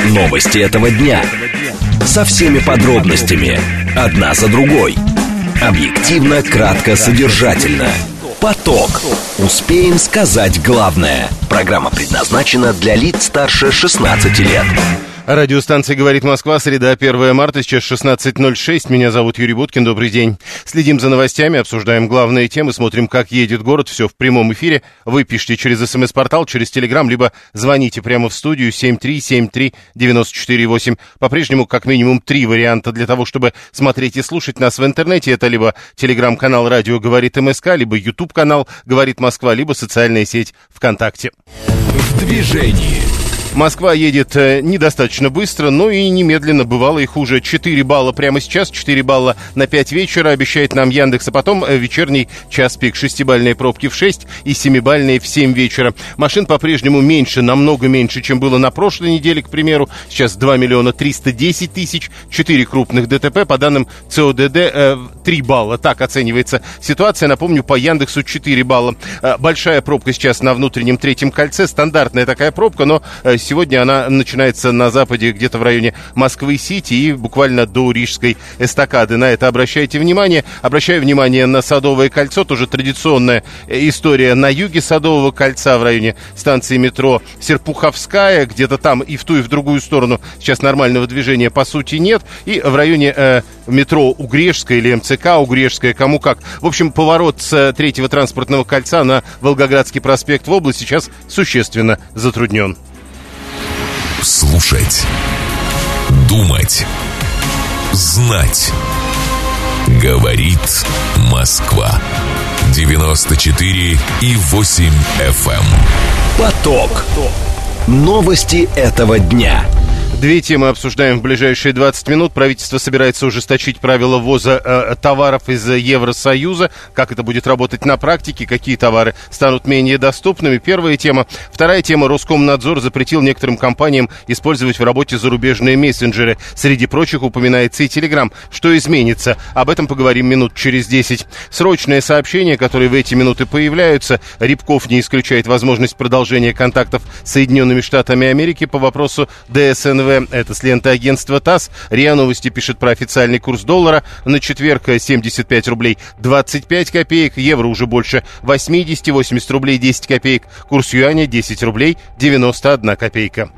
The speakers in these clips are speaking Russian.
Новости этого дня. Со всеми подробностями. Одна за другой. Объективно, кратко, содержательно. Поток. Успеем сказать главное. Программа предназначена для лиц старше 16 лет. Радиостанция «Говорит Москва», среда, 1 марта, сейчас 16:06. Меня зовут Юрий Буткин, добрый день. Следим за новостями, обсуждаем главные темы, смотрим, как едет город, все в прямом эфире. Вы пишите через СМС-портал, через Телеграм, либо звоните прямо в студию 7373948. По-прежнему, как минимум, 3 варианта для того, чтобы смотреть и слушать нас в интернете. Это либо Телеграм-канал «Радио говорит МСК», либо YouTube-канал «Говорит Москва», либо социальная сеть ВКонтакте. В движении. Москва едет недостаточно быстро, но и немедленно, бывало и хуже. 4 балла прямо сейчас, 4 балла на 5 вечера, обещает нам Яндекс, а потом вечерний час пик. 6-бальные пробки в 6 и 7-бальные в 7 вечера. Машин по-прежнему меньше, намного меньше, чем было на прошлой неделе, к примеру. Сейчас 2 миллиона 310 тысяч, 4 крупных ДТП, по данным ЦОДД 3 балла. Так оценивается ситуация. Напомню, по Яндексу 4 балла. Большая пробка сейчас на внутреннем третьем кольце, стандартная такая пробка, но сегодня она начинается на западе, где-то в районе Москвы-Сити и буквально до Рижской эстакады. На это обращайте внимание. Обращаю внимание на Садовое кольцо, тоже традиционная история на юге Садового кольца в районе станции метро Серпуховская, где-то там и в ту, и в другую сторону сейчас нормального движения по сути нет. И в районе метро Угрешская или МЦК Угрешская, кому как. В общем, поворот с третьего транспортного кольца на Волгоградский проспект в область сейчас существенно затруднен. Слушать, думать, знать. Говорит Москва. 94,8 FM. Поток. Новости этого дня. 2 темы обсуждаем в ближайшие 20 минут. Правительство собирается ужесточить правила ввоза товаров из Евросоюза. Как это будет работать на практике? Какие товары станут менее доступными? Первая тема. Вторая тема. Роскомнадзор запретил некоторым компаниям использовать в работе зарубежные мессенджеры. Среди прочих упоминается и Телеграм. Что изменится? Об этом поговорим минут через 10. Срочные сообщения, которые в эти минуты появляются. Рябков не исключает возможность продолжения контактов с Соединенными Штатами Америки по вопросу ДСНВ. Это с ленты агентства ТАСС. РИА Новости пишет про официальный курс доллара. На четверг 75 рублей 25 копеек. Евро уже больше 80, 80 рублей 10 копеек. Курс юаня 10 рублей 91 копейка.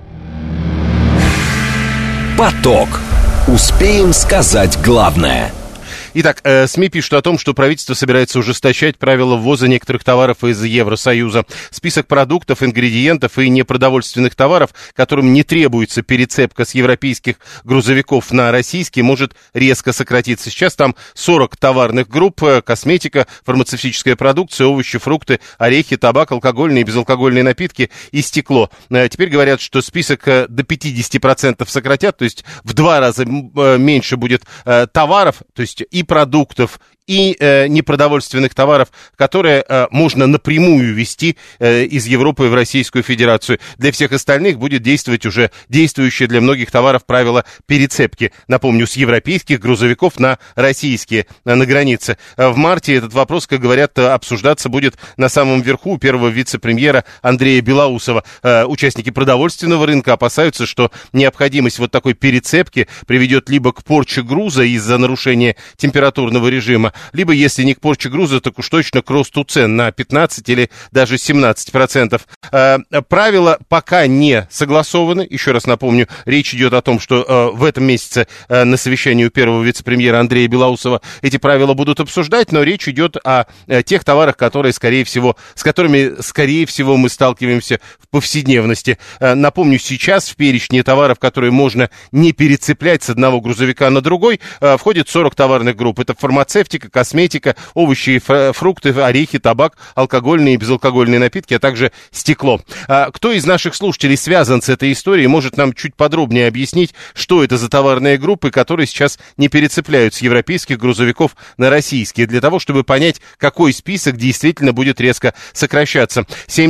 Поток. Успеем сказать главное. Итак, СМИ пишут о том, что правительство собирается ужесточать правила ввоза некоторых товаров из Евросоюза. Список продуктов, ингредиентов и непродовольственных товаров, которым не требуется перецепка с европейских грузовиков на российские, может резко сократиться. Сейчас там 40 товарных групп: косметика, фармацевтическая продукция, овощи, фрукты, орехи, табак, алкогольные и безалкогольные напитки и стекло. Теперь говорят, что список до 50% сократят, то есть в 2 раза меньше будет товаров, то есть и продуктов, и непродовольственных товаров, которые можно напрямую везти из Европы в Российскую Федерацию. Для всех остальных будет действовать уже действующее для многих товаров правило перецепки. Напомню, с европейских грузовиков на российские на границе. В марте этот вопрос, как говорят, обсуждаться будет на самом верху у первого вице-премьера Андрея Белоусова. Участники продовольственного рынка опасаются, что необходимость вот такой перецепки приведет либо к порче груза из-за нарушения температурного режима, либо, если не к порче груза, так уж точно к росту цен на 15 или даже 17%. Правила пока не согласованы. Еще раз напомню, речь идет о том, что в этом месяце на совещании у первого вице-премьера Андрея Белоусова эти правила будут обсуждать, но речь идет о тех товарах, которые, с которыми, скорее всего, мы сталкиваемся в повседневности. Напомню, сейчас в перечне товаров, которые можно не перецеплять с одного грузовика на другой, входит 40 товарных групп. Это фармацевтика, косметика, овощи и фрукты, орехи, табак, алкогольные и безалкогольные напитки, а также стекло. Кто из наших слушателей связан с этой историей, может нам чуть подробнее объяснить, что это за товарные группы, которые сейчас не перецепляют с европейских грузовиков на российские, для того, чтобы понять, какой список действительно будет резко сокращаться.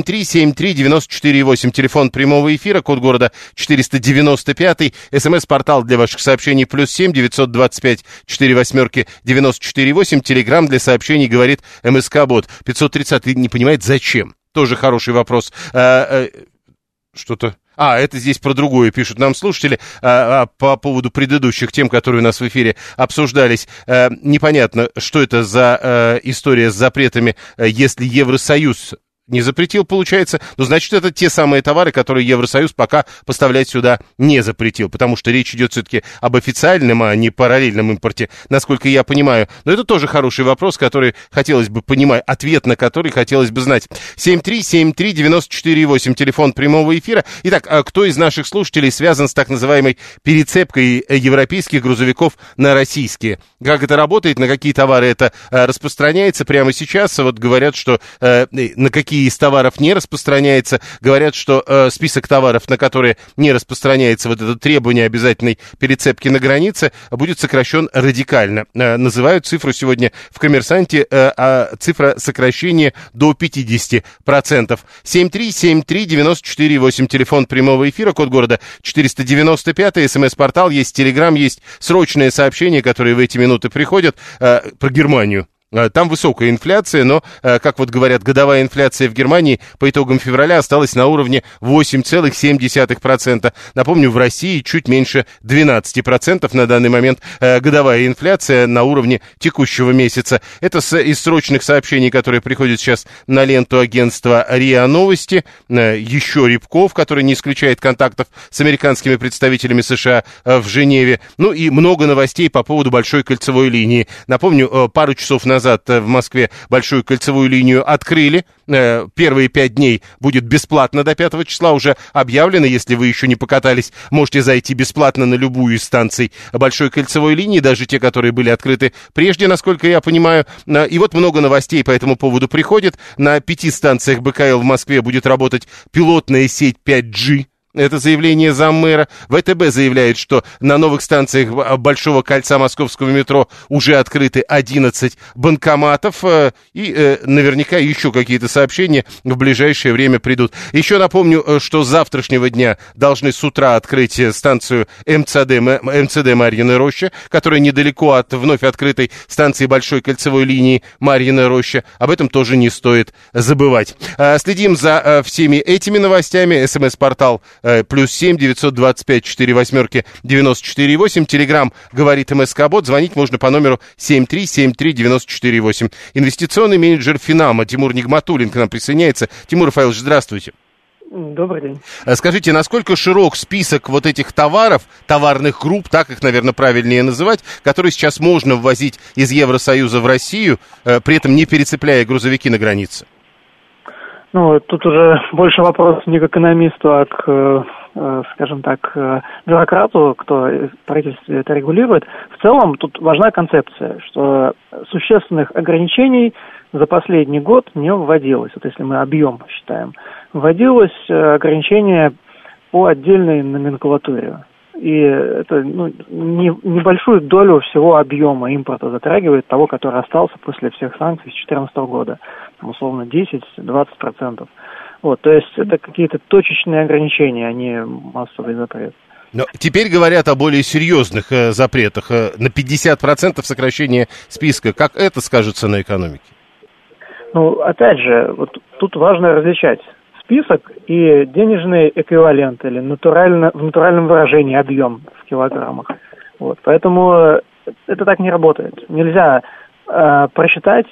7373948, телефон прямого эфира, код города 495, СМС-портал для ваших сообщений +7 925 48 94,8. Телеграм для сообщений говорит МСК-бот. 530 не понимает, зачем? Тоже хороший вопрос. Что-то... Это здесь про другое пишут нам слушатели по поводу предыдущих тем, которые у нас в эфире обсуждались. Непонятно, что это за история с запретами, если Евросоюз не запретил, получается, но значит, это те самые товары, которые Евросоюз пока поставлять сюда не запретил, потому что речь идет все-таки об официальном, а не параллельном импорте, насколько я понимаю. Но это тоже хороший вопрос, который хотелось бы понимать, ответ на который хотелось бы знать. 7373948, телефон прямого эфира. Итак, кто из наших слушателей связан с так называемой перецепкой европейских грузовиков на российские? Как это работает, на какие товары это распространяется прямо сейчас? Вот говорят, что на какие из товаров не распространяется. Говорят, что список товаров, на которые не распространяется вот это требование обязательной перецепки на границе, будет сокращен радикально. Называют цифру сегодня в «Коммерсанте», цифра сокращения до 50%. 7373948, телефон прямого эфира, код города 495, смс-портал есть, телеграм есть, срочные сообщения, которые в эти минуты приходят про Германию. Там высокая инфляция, но, как вот говорят, годовая инфляция в Германии по итогам февраля осталась на уровне 8,7%. Напомню, в России чуть меньше 12% на данный момент годовая инфляция на уровне текущего месяца. Это из срочных сообщений, которые приходят сейчас на ленту агентства РИА Новости. Еще Рябков, который не исключает контактов с американскими представителями США в Женеве. Ну и много новостей по поводу Большой кольцевой линии. Напомню, пару часов назад в Москве Большую кольцевую линию открыли. Первые 5 дней будет бесплатно до 5 числа, уже объявлено. Если вы еще не покатались, можете зайти бесплатно на любую из станций Большой кольцевой линии, даже те, которые были открыты прежде, насколько я понимаю. И вот много новостей по этому поводу приходит. На 5 станциях БКЛ в Москве будет работать пилотная сеть 5G. Это заявление заммэра. ВТБ заявляет, что на новых станциях Большого кольца московского метро уже открыты 11 банкоматов. И наверняка еще какие-то сообщения в ближайшее время придут. Еще напомню, что с завтрашнего дня должны с утра открыть станцию МЦД Марьина Роща, которая недалеко от вновь открытой станции Большой кольцевой линии Марьина Роща. Об этом тоже не стоит забывать. Следим за всеми этими новостями. СМС-портал +7 925 48 94 8. Телеграм говорит МСК-бот. Звонить можно по номеру 7373948. Инвестиционный менеджер Финама Тимур Нигматуллин к нам присоединяется. Тимур Рафаилович, здравствуйте. Добрый день. Скажите, насколько широк список вот этих товаров, товарных групп, так их, наверное, правильнее называть, которые сейчас можно ввозить из Евросоюза в Россию, при этом не перецепляя грузовики на границе? Ну, тут уже больше вопрос не к экономисту, а к, скажем так, бюрократу, кто в правительстве это регулирует. В целом тут важна концепция, что существенных ограничений за последний год не вводилось. Вот если мы объем считаем. Вводилось ограничение по отдельной номенклатуре. И это небольшую долю всего объема импорта затрагивает, того, который остался после всех санкций с 2014 года. Там, условно, 10-20%. Вот, то есть это какие-то точечные ограничения, а не массовый запрет. Но теперь говорят о более серьезных запретах. На 50% сокращения списка. Как это скажется на экономике? Ну, опять же, вот тут важно различать список и денежный эквивалент или в натуральном выражении объем в килограммах. Вот, поэтому это так не работает. Нельзя просчитать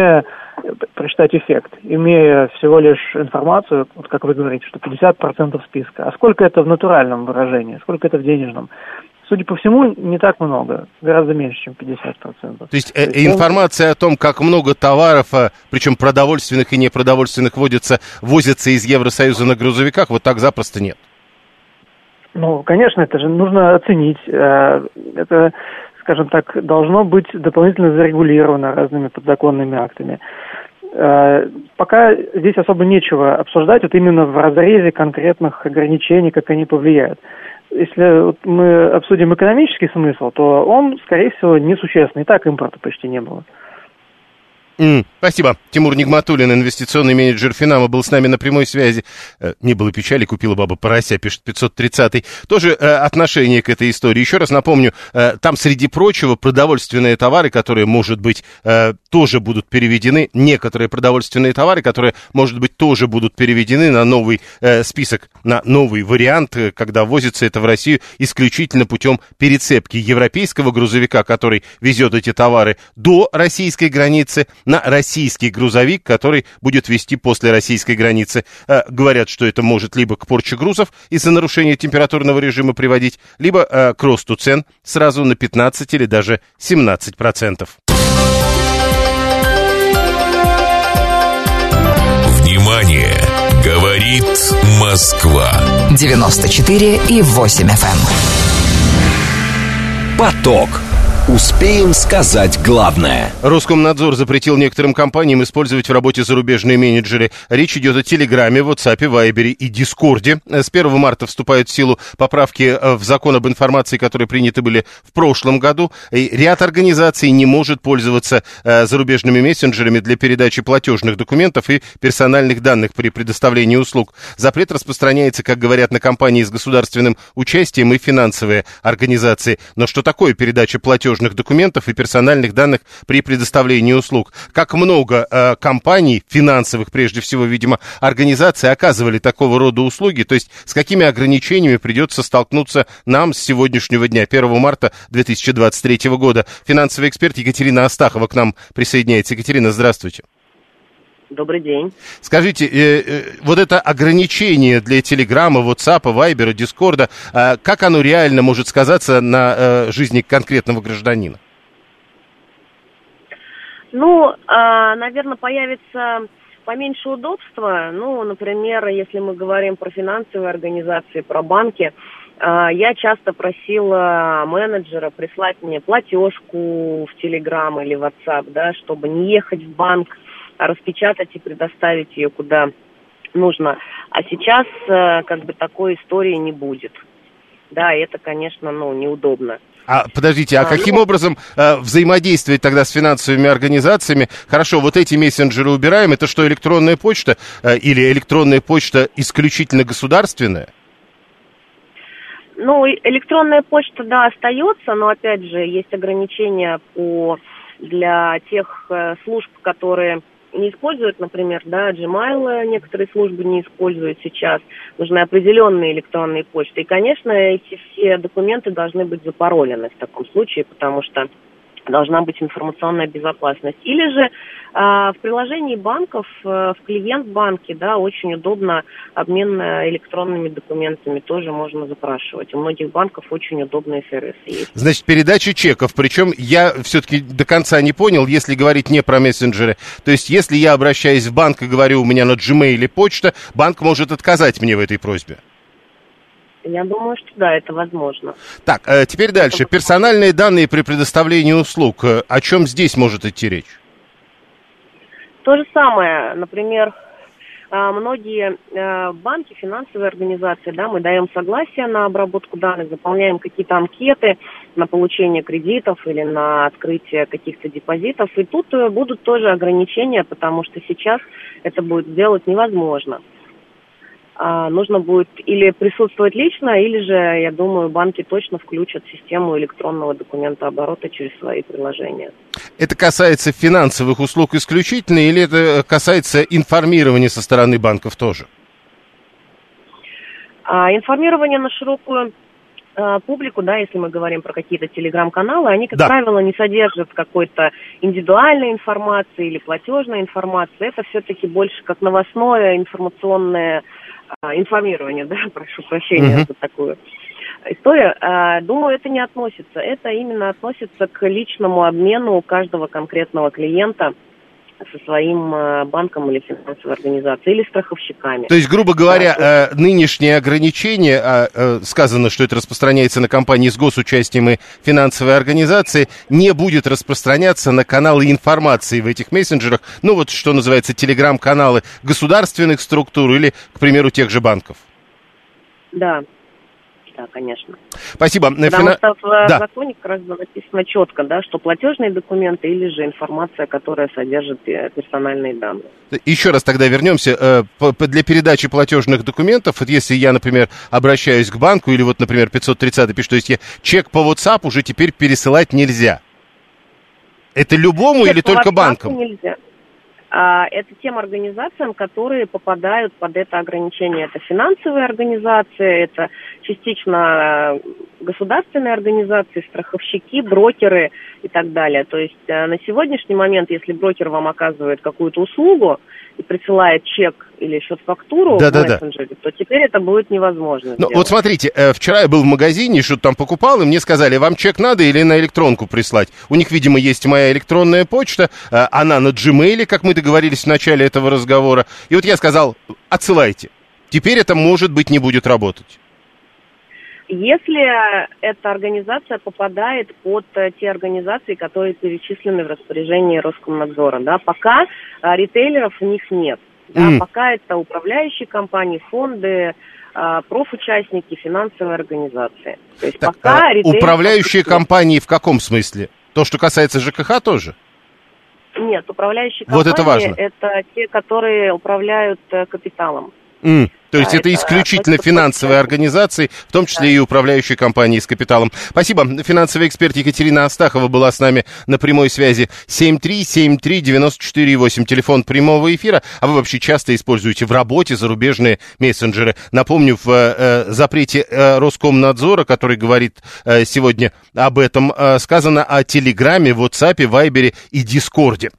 эффект, имея всего лишь информацию, вот как вы говорите, что 50% списка. А сколько это в натуральном выражении, сколько это в денежном? Судя по всему, не так много, гораздо меньше, чем 50%. То есть информация о том, как много товаров, причем продовольственных и непродовольственных, возятся из Евросоюза на грузовиках, вот так запросто нет? Ну, конечно, это же нужно оценить. Это, скажем так, должно быть дополнительно зарегулировано разными подзаконными актами. Пока здесь особо нечего обсуждать, вот именно в разрезе конкретных ограничений, как они повлияют. Если вот мы обсудим экономический смысл, то он, скорее всего, несущественный. И так импорта почти не было. Спасибо. Тимур Нигматуллин, инвестиционный менеджер Финама, был с нами на прямой связи. Не было печали, купила баба порося, пишет 530-й. Тоже отношение к этой истории. Еще раз напомню, там, среди прочего, продовольственные товары, которые, может быть, тоже будут переведены, некоторые продовольственные товары, которые, может быть, тоже будут переведены на новый список, на новый вариант, когда возится это в Россию исключительно путем перецепки европейского грузовика, который везет эти товары до российской границы, на российский грузовик, который будет везти после российской границы. Говорят, что это может либо к порче грузов из-за нарушения температурного режима приводить, либо к росту цен сразу на 15 или даже 17%. Внимание! Говорит Москва. 94,8 FM. Поток. Успеем сказать главное. Роскомнадзор запретил некоторым компаниям использовать в работе зарубежные менеджеры. Речь идет о Телеграме, WhatsApp, Вайбере и Дискорде. С 1 марта вступают в силу поправки в закон об информации, которые приняты были в прошлом году. И ряд организаций не может пользоваться зарубежными мессенджерами для передачи платежных документов и персональных данных при предоставлении услуг. Запрет распространяется, как говорят, на компании с государственным участием и финансовые организации. Но что такое передача платежных документов и персональных данных при предоставлении услуг? Как много компаний, финансовых прежде всего, видимо, организаций оказывали такого рода услуги, то есть с какими ограничениями придется столкнуться нам с сегодняшнего дня, 1 марта 2023 года. Финансовый эксперт Екатерина Астахова к нам присоединяется. Екатерина, здравствуйте. Добрый день. Скажите, вот это ограничение для Телеграма, WhatsApp, Вайбера, Дискорда, как оно реально может сказаться на жизни конкретного гражданина? Наверное, появится поменьше удобства. Например, если мы говорим про финансовые организации, про банки, я часто просила менеджера прислать мне платежку в Телеграм или WhatsApp, да, чтобы не ехать в банк, распечатать и предоставить ее куда нужно. А сейчас такой истории не будет. Да, это, конечно, неудобно. Подождите, каким образом взаимодействовать тогда с финансовыми организациями? Хорошо, вот эти мессенджеры убираем. Это что, электронная почта? Или электронная почта исключительно государственная? Электронная почта, да, остается, но, опять же, есть ограничения для тех служб, которые не используют, например, Gmail, некоторые службы не используют сейчас. Нужны определенные электронные почты. И, конечно, эти все документы должны быть запаролены в таком случае, потому что должна быть информационная безопасность. Или же в приложении банков, в клиент-банке, очень удобно обмен электронными документами тоже можно запрашивать. У многих банков очень удобные сервисы есть. Значит, передача чеков. Причем я все-таки до конца не понял, если говорить не про мессенджеры. То есть, если я обращаюсь в банк и говорю, у меня на Gmail почта, банк может отказать мне в этой просьбе. Я думаю, что да, это возможно. Так, теперь дальше. Персональные данные при предоставлении услуг. О чем здесь может идти речь? То же самое. Например, многие банки, финансовые организации, мы даем согласие на обработку данных, заполняем какие-то анкеты на получение кредитов или на открытие каких-то депозитов. И тут будут тоже ограничения, потому что сейчас это будет сделать невозможно. Нужно будет или присутствовать лично, или же, я думаю, банки точно включат систему электронного документооборота через свои приложения. Это касается финансовых услуг исключительно, или это касается информирования со стороны банков тоже? Информирование на широкую публику, если мы говорим про какие-то телеграм-каналы, они, как правило, не содержат какой-то индивидуальной информации или платежной информации. Это все-таки больше как новостное информационное информирование, прошу прощения за такую историю. Думаю, это не относится. Это именно относится к личному обмену каждого конкретного клиента со своим банком или финансовой организацией, или страховщиками. То есть, грубо говоря, нынешние ограничения, сказано, что это распространяется на компании с госучастием и финансовые организации, не будет распространяться на каналы информации в этих мессенджерах, что называется, телеграм-каналы государственных структур или, к примеру, тех же банков. Да, конечно. Спасибо. Потому что в законе как раз было написано четко, да, что платежные документы или же информация, которая содержит персональные данные. Еще раз тогда вернемся. Для передачи платежных документов, вот если я, например, обращаюсь к банку, или вот, например, 530 пишет, то есть чек по WhatsApp уже теперь пересылать нельзя. Это любому или только банкам? Нельзя. Это тем организациям, которые попадают под это ограничение. Это финансовые организации, это частично государственные организации, страховщики, брокеры и так далее. То есть на сегодняшний момент, если брокер вам оказывает какую-то услугу и присылает чек или счет-фактуру в мессенджере, то теперь это будет невозможно. Ну, вот смотрите, вчера я был в магазине, что-то там покупал, и мне сказали, вам чек надо или на электронку прислать? У них, видимо, есть моя электронная почта, она на Gmail, как мы договорились в начале этого разговора. И вот я сказал, отсылайте. Теперь это, может быть, не будет работать. Если эта организация попадает под те организации, которые перечислены в распоряжении Роскомнадзора, да, пока ритейлеров у них нет. Да, пока это управляющие компании, фонды, профучастники, финансовые организации. То есть так, пока управляющие компании в каком смысле? То, что касается ЖКХ, тоже? Нет, управляющие вот компании это те, которые управляют капиталом. То есть это исключительно финансовые организации, в том числе и управляющие компании с капиталом. Спасибо. Финансовый эксперт Екатерина Астахова была с нами на прямой связи. 7373948, телефон прямого эфира. А вы вообще часто используете в работе зарубежные мессенджеры. Напомню, в запрете Роскомнадзора, который говорит сегодня об этом, сказано о Телеграме, WhatsApp, Вайбере и Дискорде.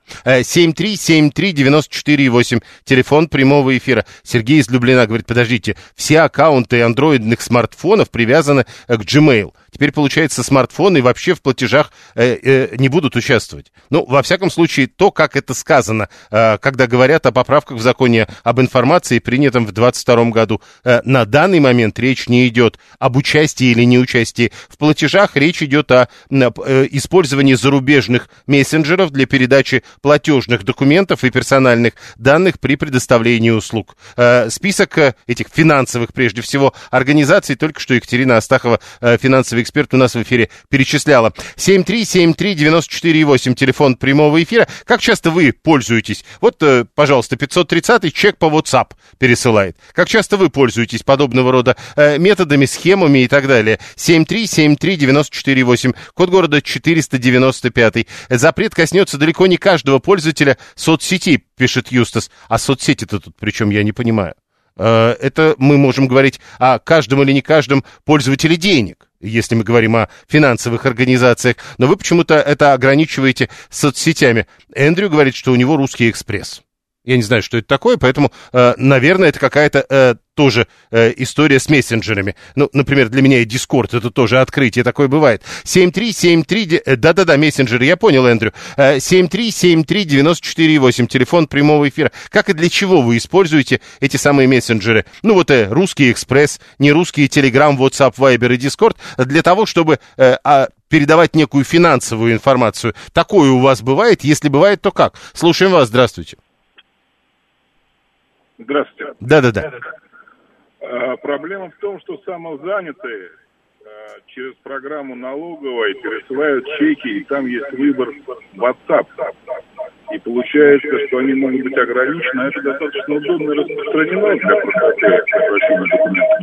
7373948, телефон прямого эфира. Сергей из Люблина говорит, подождите, все аккаунты андроидных смартфонов привязаны к Gmail. Теперь, получается, смартфоны вообще в платежах не будут участвовать. Ну, во всяком случае, то, как это сказано, когда говорят о поправках в законе об информации, принятом в 2022 году. На данный момент речь не идет об участии или неучастии в платежах, речь идет о использовании зарубежных мессенджеров для передачи платежных документов и персональных данных при предоставлении услуг. Список этих финансовых, прежде всего, организаций, только что Екатерина Астахова, финансовый эксперт, у нас в эфире перечисляла. 7373948, телефон прямого эфира. Как часто вы пользуетесь? Вот, пожалуйста, 530-й чек по WhatsApp пересылает. Как часто вы пользуетесь подобного рода методами, схемами и так далее? 7373948, код города 495. Запрет коснется далеко не каждого пользователя соцсети, пишет Юстас. А соцсети-то тут причем я не понимаю. Это мы можем говорить о каждом или не каждом пользователе денег, если мы говорим о финансовых организациях, но вы почему-то это ограничиваете соцсетями. Эндрю говорит, что у него «Русский экспресс». Я не знаю, что это такое, поэтому, наверное, это какая-то тоже история с мессенджерами. Ну, например, для меня и Discord, это тоже открытие, такое бывает. 7373, да-да-да, мессенджеры, я понял, Эндрю. 7373948, телефон прямого эфира. Как и для чего вы используете эти самые мессенджеры? Ну, вот «Русский экспресс», не «Русский Telegram», WhatsApp, Viber и Discord, для того, чтобы передавать некую финансовую информацию. Такое у вас бывает? Если бывает, то как? Слушаем вас, здравствуйте. Здравствуйте. Да-да-да. Проблема в том, что самозанятые через программу налоговой пересылают чеки, и там есть выбор WhatsApp. И получается, что они могут быть ограничены, а это достаточно удобно и распространено для обращения документов.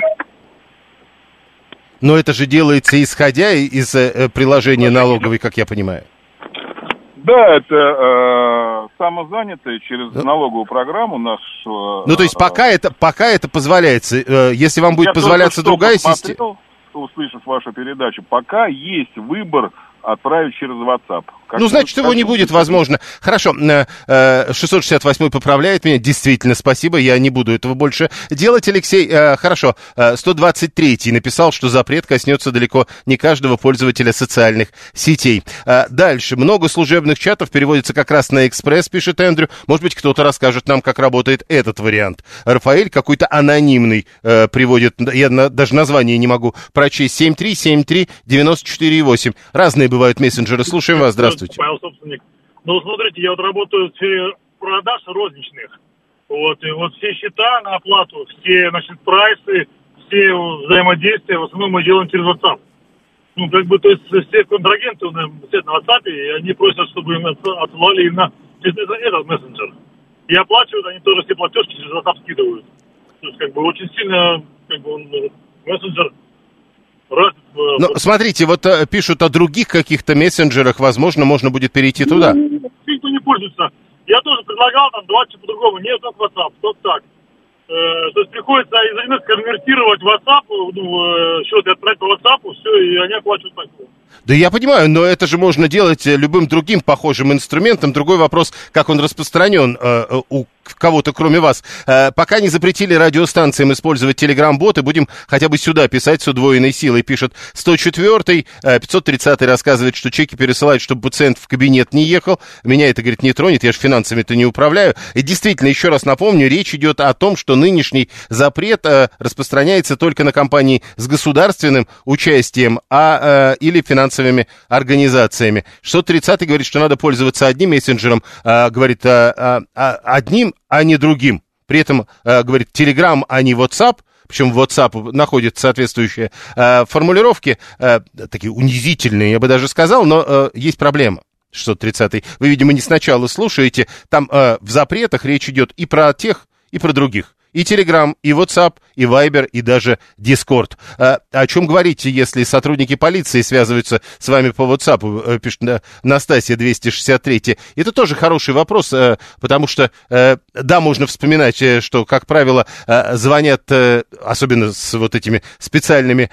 Но это же делается исходя из приложения налоговой, как я понимаю. Да, это самозанятые через налоговую программу нашего... Ну, то есть пока это позволяется, если вам будет позволяться другая система... Услышав вашу передачу, пока есть выбор отправить через WhatsApp. Ну, значит, его не будет, возможно. Хорошо, 668-й поправляет меня. Действительно, спасибо, я не буду этого больше делать, Алексей. Хорошо, 123-й написал, что запрет коснется далеко не каждого пользователя социальных сетей. Дальше. Много служебных чатов переводится как раз на экспресс, пишет Эндрю. Может быть, кто-то расскажет нам, как работает этот вариант. Рафаэль какой-то анонимный приводит, я даже название не могу прочесть. 7373948. Разные бывают мессенджеры. Слушаем вас, здравствуйте. Павел, собственник. Ну, смотрите, я вот работаю в сфере продаж розничных. Вот, и вот все счета на оплату, все, значит, прайсы, все взаимодействия в основном мы делаем через WhatsApp. Ну, как бы, то есть все контрагенты у нас сидят на WhatsApp, и они просят, чтобы им отсылали именно через этот мессенджер. И оплачивают, они тоже все платежки через WhatsApp скидывают. То есть, как бы, очень сильно, как бы, он, мессенджер развит. Ну, смотрите, вот пишут о других каких-то мессенджерах, возможно, можно будет перейти туда. Никто не пользуется. Я тоже предлагал там 2 часа по-другому. Нет, только WhatsApp, только так. То есть приходится из МС конвертировать в WhatsApp, счет отправить по WhatsApp, все, и они оплачивают так. Да я понимаю, но это же можно делать любым другим похожим инструментом. Другой вопрос, как он распространен у кого-то, кроме вас. Пока не запретили радиостанциям использовать телеграм-боты, будем хотя бы сюда писать с удвоенной силой. Пишет 104-й, 530-й рассказывает, что чеки пересылают, чтобы пациент в кабинет не ехал. Меня это, говорит, не тронет, я же финансами-то не управляю. И действительно, еще раз напомню, речь идет о том, что нынешний запрет распространяется только на компании с государственным участием или финансовыми организациями. 630-й говорит, что надо пользоваться одним мессенджером, говорит, одним, а не другим. При этом, говорит, Telegram, а не WhatsApp. Причем в WhatsApp находятся соответствующие формулировки, такие унизительные, я бы даже сказал, но есть проблема. 630-й. Вы, видимо, не сначала слушаете. Там в запретах речь идет и про тех, и про других. И Telegram, и WhatsApp, и Viber, и даже Discord. О чем говорите, если сотрудники полиции связываются с вами по WhatsApp, пишет Настасья 263. Это тоже хороший вопрос, потому что, да, можно вспоминать, что, как правило, звонят, особенно с вот этими специальными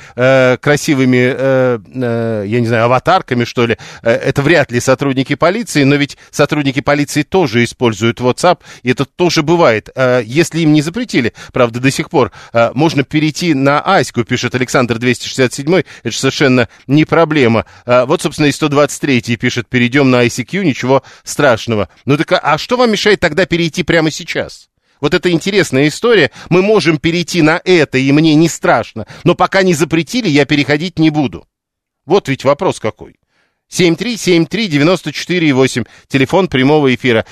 красивыми, я не знаю, аватарками, что ли. Это вряд ли сотрудники полиции, но ведь сотрудники полиции тоже используют WhatsApp, и это тоже бывает. Если им не запретили, правда, до сих пор, можно перейти на Аську, пишет Александр 267, это совершенно не проблема. Вот, собственно, и 123 пишет, перейдем на ICQ, ничего страшного. Ну так, а что вам мешает тогда перейти прямо сейчас? Вот это интересная история, мы можем перейти на это, и мне не страшно, но пока не запретили, я переходить не буду. Вот ведь вопрос какой. 7373948, телефон прямого эфира,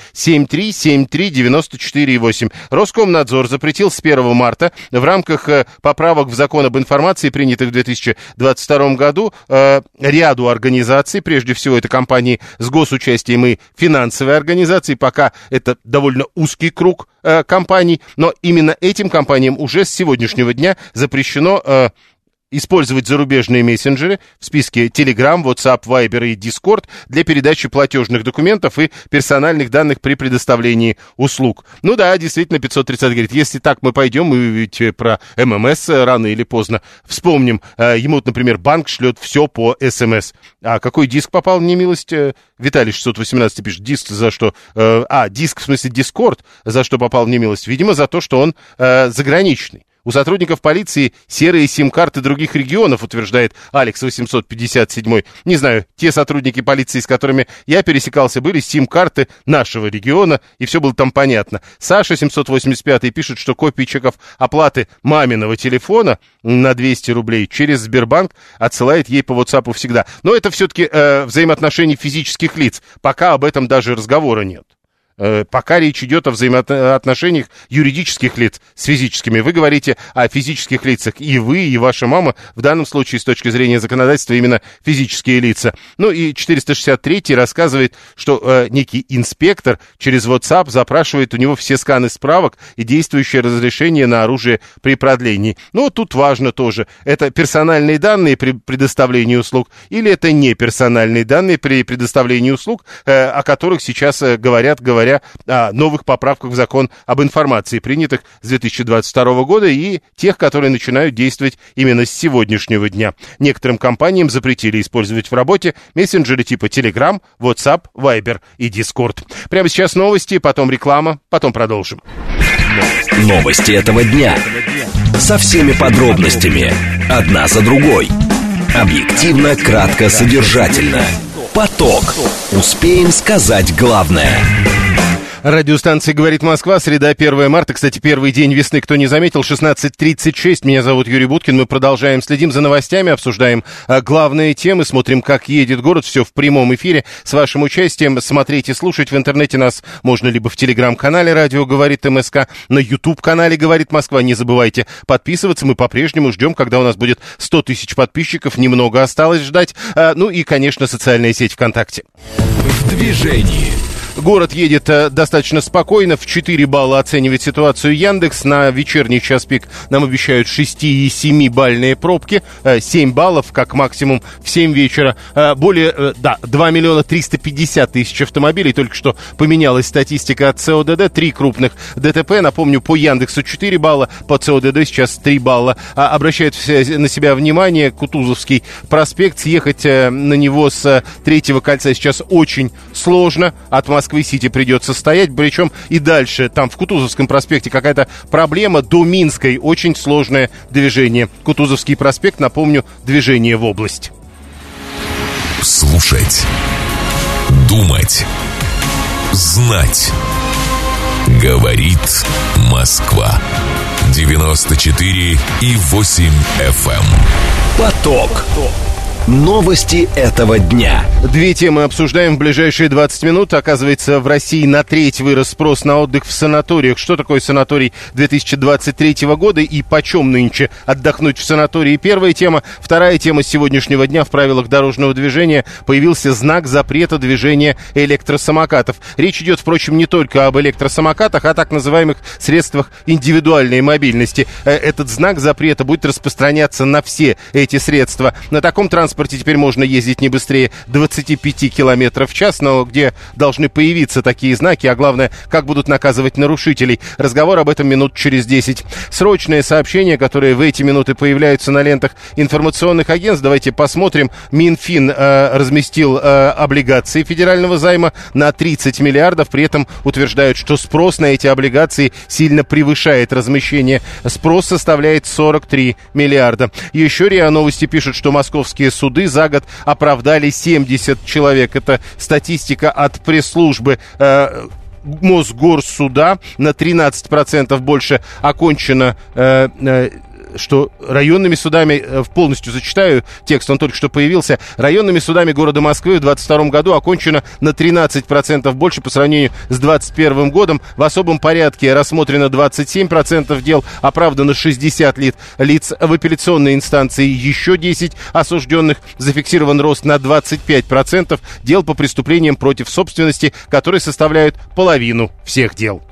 7373948. Роскомнадзор запретил с 1 марта в рамках поправок в закон об информации, принятых в 2022 году, ряду организаций, прежде всего это компании с госучастием и финансовые организации, пока это довольно узкий круг компаний, но именно этим компаниям уже с сегодняшнего дня запрещено использовать зарубежные мессенджеры в списке Telegram, WhatsApp, Viber и Discord для передачи платежных документов и персональных данных при предоставлении услуг. Ну да, действительно, 530 говорит, если так мы пойдем, мы ведь про ММС рано или поздно вспомним. Ему, например, банк шлет все по СМС. А какой диск попал в немилость? Виталий 618 пишет, диск за что? Диск в смысле Discord, за что попал в немилость? Видимо, за то, что он заграничный. У сотрудников полиции серые сим-карты других регионов, утверждает Алекс 857. Не знаю, те сотрудники полиции, с которыми я пересекался, были сим-карты нашего региона, и все было там понятно. Саша 785 пишет, что копии чеков оплаты маминого телефона на 200 рублей через Сбербанк отсылает ей по WhatsApp всегда. Но это все-таки взаимоотношения физических лиц. Пока об этом даже разговора нет. Пока речь идет о взаимоотношениях юридических лиц с физическими. Вы говорите о физических лицах. И вы, и ваша мама, в данном случае, с точки зрения законодательства, именно физические лица. Ну и 463 рассказывает, что некий инспектор через WhatsApp запрашивает у него все сканы справок и действующее разрешение на оружие при продлении. Ну, тут важно тоже, это персональные данные при предоставлении услуг или это не персональные данные при предоставлении услуг, о которых сейчас говоря о новых поправках в закон об информации, принятых с 2022 года, и тех, которые начинают действовать именно с сегодняшнего дня. Некоторым компаниям запретили использовать в работе мессенджеры типа Telegram, WhatsApp, Viber и Discord. Прямо сейчас новости, потом реклама, потом продолжим. Новости этого дня. Со всеми подробностями. Одна за другой. Объективно, кратко, содержательно. Поток. Успеем сказать главное. Радиостанция «Говорит Москва», среда, 1 марта. Кстати, первый день весны, кто не заметил, 16:36. Меня зовут Юрий Буткин. Мы продолжаем, следим за новостями, обсуждаем главные темы, смотрим, как едет город. Все в прямом эфире с вашим участием. Смотреть и слушать в интернете нас можно либо в телеграм-канале «Радио говорит МСК», на YouTube-канале «Говорит Москва». Не забывайте подписываться. Мы по-прежнему ждем, когда у нас будет 100 тысяч подписчиков. Немного осталось ждать. Ну и, конечно, социальная сеть ВКонтакте. В движении. Город едет достаточно спокойно. В 4 балла оценивает ситуацию Яндекс. На вечерний час пик нам обещают 6 и 7-бальные пробки. 7 баллов, как максимум, в 7 вечера. 2 миллиона 350 тысяч автомобилей. Только что поменялась статистика от ЦОДД. 3 крупных ДТП. Напомню, по Яндексу 4 балла, по ЦОДД сейчас 3 балла. Обращают на себя внимание. Кутузовский проспект. Съехать на него с 3-го кольца сейчас очень сложно. От Москвы-Сити придется стоять, причем и дальше, там в Кутузовском проспекте какая-то проблема, до Минской очень сложное движение. Кутузовский проспект, напомню, движение в область. Слушать, думать, знать. Говорит Москва. 94,8 FM. Поток. Новости этого дня. 2 темы обсуждаем в ближайшие 20 минут. Оказывается, в России на треть вырос спрос на отдых в санаториях. Что такое санаторий 2023 года и почем нынче отдохнуть в санатории? Первая тема. Вторая тема с сегодняшнего дня. В правилах дорожного движения появился знак запрета движения электросамокатов. Речь идет, впрочем, не только об электросамокатах, а о так называемых средствах индивидуальной мобильности. Этот знак запрета будет распространяться на все эти средства. На таком транспорте теперь можно ездить не быстрее 25 км в час, но где должны появиться такие знаки, а главное, как будут наказывать нарушителей. Разговор об этом минут через 10. Срочные сообщения, которые в эти минуты появляются на лентах информационных агентств. Давайте посмотрим. Минфин разместил облигации федерального займа на 30 миллиардов. При этом утверждают, что спрос на эти облигации сильно превышает размещение. Спрос составляет 43 миллиарда. Еще РИА Новости пишут, что московские суды за год оправдали 70 человек. Это статистика от пресс-службы Мосгорсуда. На 13% больше окончено... что районными судами, полностью зачитаю текст, он только что появился, районными судами города Москвы в 2022 году окончено на 13% больше по сравнению с 2021 годом. В особом порядке рассмотрено 27% дел, оправдано 60 лиц. В апелляционной инстанции еще 10 осужденных. Зафиксирован рост на 25% дел по преступлениям против собственности, которые составляют половину всех дел.